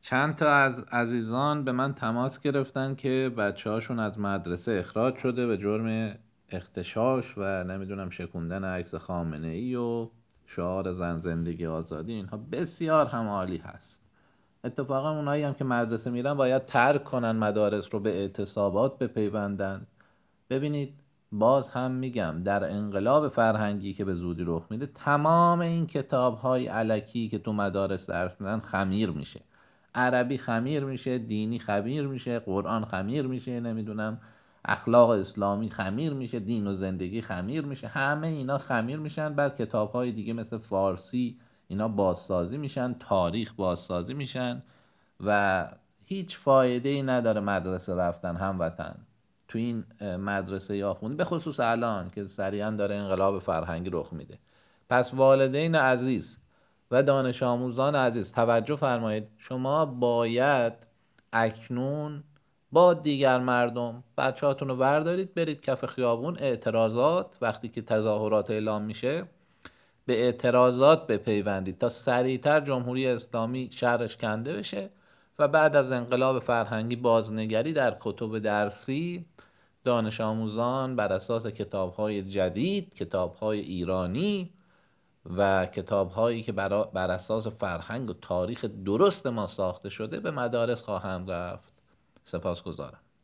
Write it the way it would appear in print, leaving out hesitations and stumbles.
چند تا از عزیزان به من تماس گرفتن که بچه هاشون از مدرسه اخراج شده به جرم اغتشاش و نمیدونم شکوندن عکس خامنه ای و شعار زن زندگی آزادی. اینها بسیار هم عالی هست. اتفاقا اونایی هم که مدرسه میرن باید ترک کنن مدارس رو، به اعتصابات بپیوندن. ببینید، باز هم میگم در انقلاب فرهنگی که به زودی رخ میده، تمام این کتاب‌های الکی که تو مدارس درس میدن خمیر میشه. عربی خمیر میشه، دینی خمیر میشه، قرآن خمیر میشه، نمیدونم اخلاق اسلامی خمیر میشه، دین و زندگی خمیر میشه، همه اینا خمیر میشن. بعد کتاب‌های دیگه مثل فارسی اینا بازسازی میشن، تاریخ بازسازی میشن و هیچ فایده ای نداره مدرسه رفتن هموطن. تو این مدرسه یا خونه، به خصوص الان که سریعا داره انقلاب فرهنگی رخ میده. پس والدین عزیز و دانش آموزان عزیز توجه فرمایید، شما باید اکنون با دیگر مردم بچه‌هاتون رو بردارید برید کف خیابون. اعتراضات وقتی که تظاهرات اعلام میشه به اعتراضات بپیوندید تا سریعتر جمهوری اسلامی شرش کنده بشه و بعد از انقلاب فرهنگی بازنگری در کتب درسی دانش آموزان بر اساس کتاب‌های جدید، کتاب‌های ایرانی و کتاب‌هایی که بر اساس فرهنگ و تاریخ درست ما ساخته شده به مدارس خواهند رفت. سپاسگزارم.